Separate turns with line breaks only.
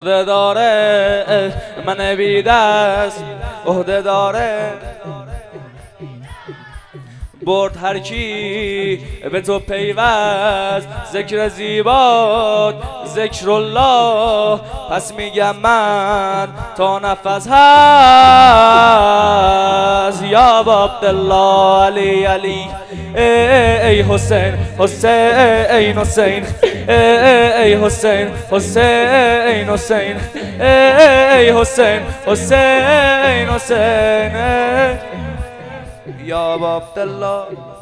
عهده داره من بی دست عهده داره برد هر کی به تو پیوست ذکر زیبات ذکر الله پس میگم من تا نفس هست یا عبدالله علی علی ای حسین حسین حسین ای حسین حسین حسین ای حسین حسین حسین یا عبدالله